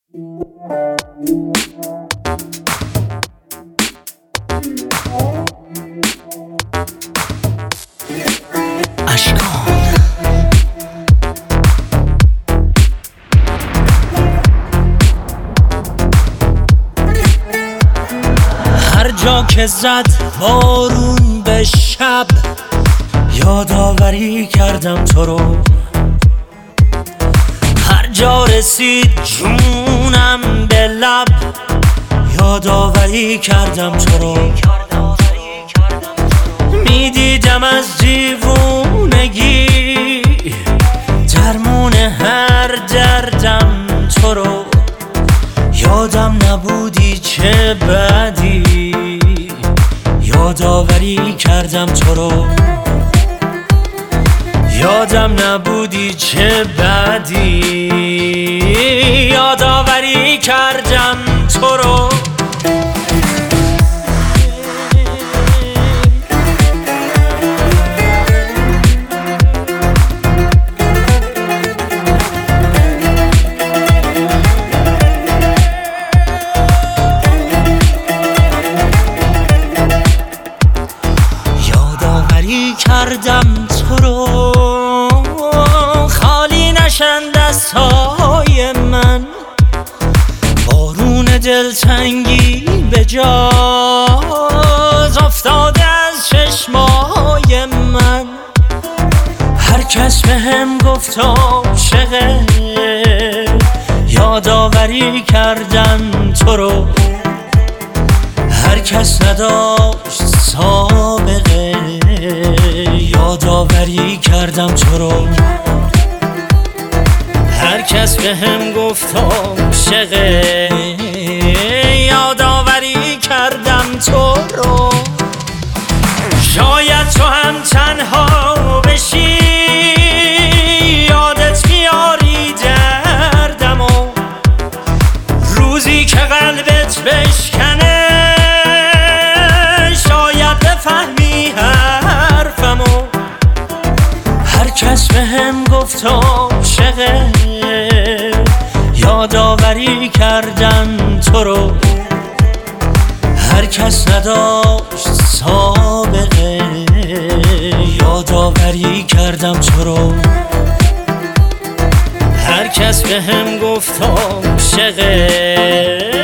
هر جا که زد بارون به شب یادآوری کردم تو رو، هر جا رسید جونم به لب یادآوری کردم تو رو. میدیدم از دیوونگی درمون هر دردم تو رو، یادم نبودی چه بدی یادآوری کردم تو رو، یادم نبودی چه بدی یادآوری کردم تو رو. کردم تو رو خالی نشن دستهای من، بارون دلتنگی به جاز افتاده از چشمای من. هر کس بهم گفت عاشقه یادآوری کردم تو رو، هر کس نداشت سابقه یادآوری کردم تو رو. هر کس بهم گفت عاشقه یادآوری کردم تو رو. شاید تو هم تنها بشی یادت بیاری دردم و روزی که قلبت بشکنه شاید بفهمی حرفمو. هر کس بهم گفت عاشقه یادآوری کردم تو رو، هر کس نداشت سابقه یادآوری کردم تو رو. هر کس بهم گفت عاشقه